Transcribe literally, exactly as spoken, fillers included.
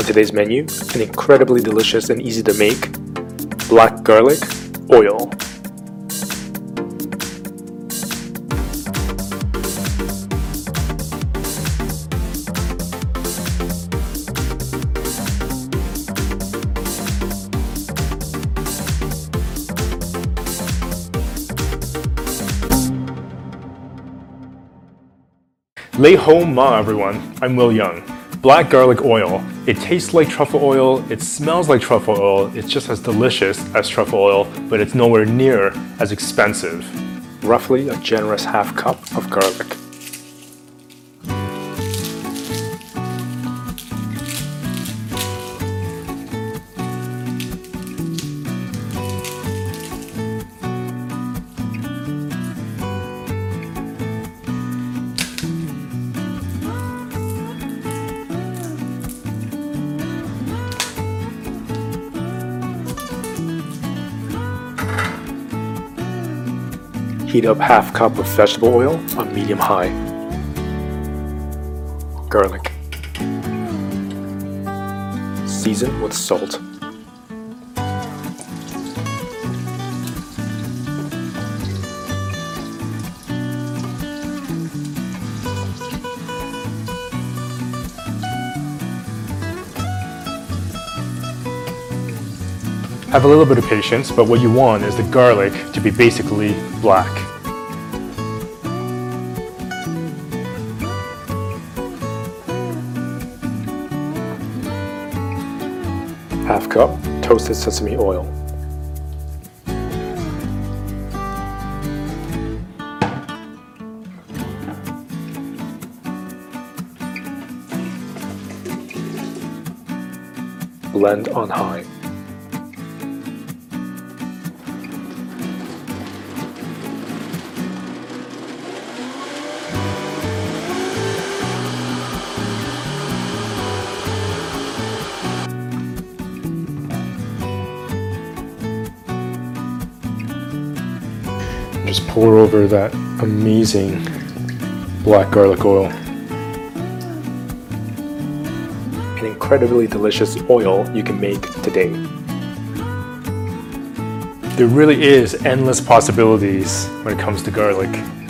today's menu, an incredibly delicious and easy to make black garlic oil. Lei hou ma everyone, I'm Will Young. Black garlic oil. It tastes like truffle oil, it smells like truffle oil, it's just as delicious as truffle oil, but it's nowhere near as expensive. Roughly a generous half cup of garlic. Heat up half cup of vegetable oil on medium high. Garlic. Season with salt. Have a little bit of patience, but what you want is the garlic to be basically black. Half cup toasted sesame oil. Blend on high. Just pour over that amazing black garlic oil. An incredibly delicious oil you can make today. There really is endless possibilities when it comes to garlic.